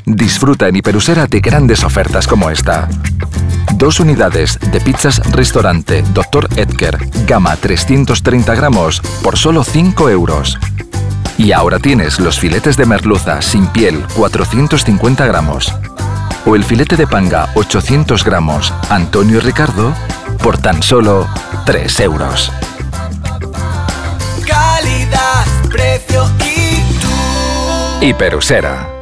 Disfruta en Hiperusera de grandes ofertas como esta. 2 unidades de pizzas restaurante Dr. Edgar, gama 330 gramos, por solo 5 euros. Y ahora tienes los filetes de merluza sin piel, 450 gramos. O el filete de panga, 800 gramos, Antonio y Ricardo, por tan solo 3 euros. Calidad, precio y tú. Hiperusera.